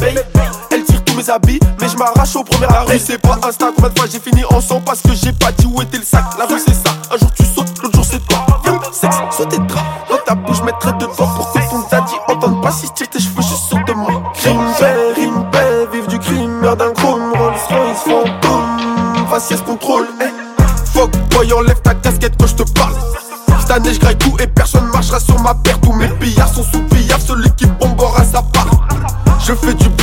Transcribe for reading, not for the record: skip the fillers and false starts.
paye. Elle tire tous mes habits, mais je m'arrache au premier appel. La rue c'est pas Insta, combien de fois j'ai fini en sang parce que j'ai pas dit où était le sac. La rue c'est ça, un jour tu sautes, l'autre jour c'est toi. Sexe, sauter de drap, dans ta bouche je mettrai dedans pour que ton daddy entende pas si je tire tes cheveux juste sur de moi. Crime paix, vive du crime, meurt d'un chrome, Rolls Royce fantôme, faciès contrôle, fuck boy enlève ta casquette quand je te parle. Cette année je graille tout et personne marchera sur ma paire. Tous mes pillards sont sous pillard, celui qui bombe aura sa part. Je fais du